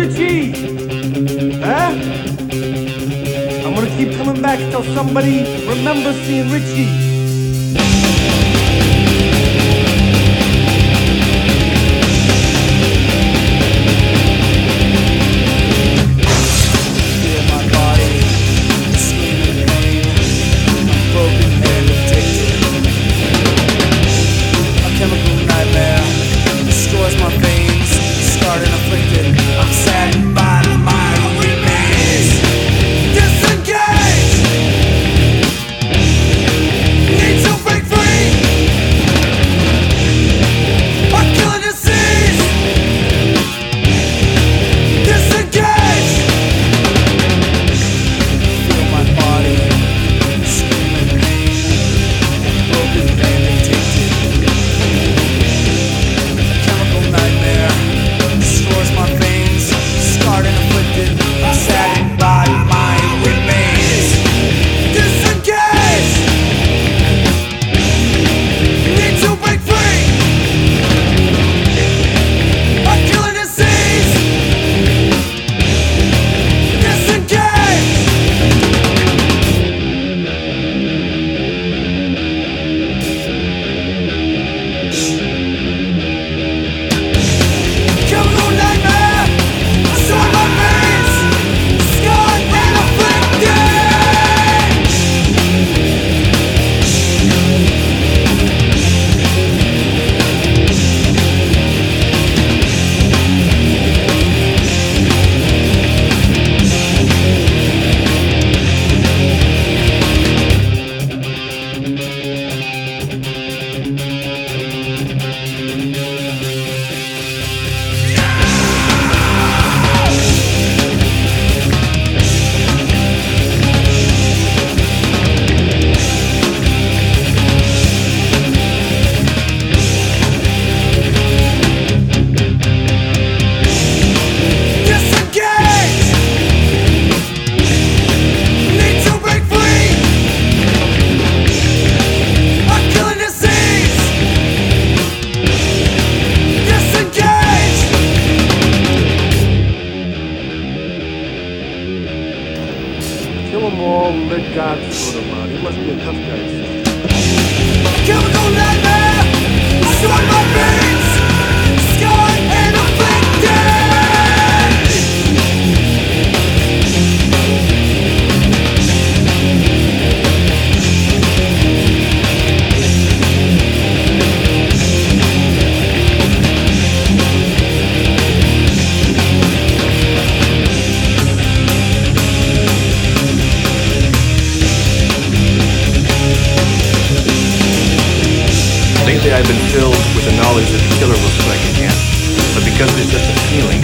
Richie? Huh? I'm gonna keep coming back till somebody remembers seeing Richie. Kill them all, let God sort them out. He must be a tough guy. Chemical nightmare! I saw my veins! Scarred and afflicted! Lately I've been filled with the knowledge that the killer will strike again. But because there's just a feeling,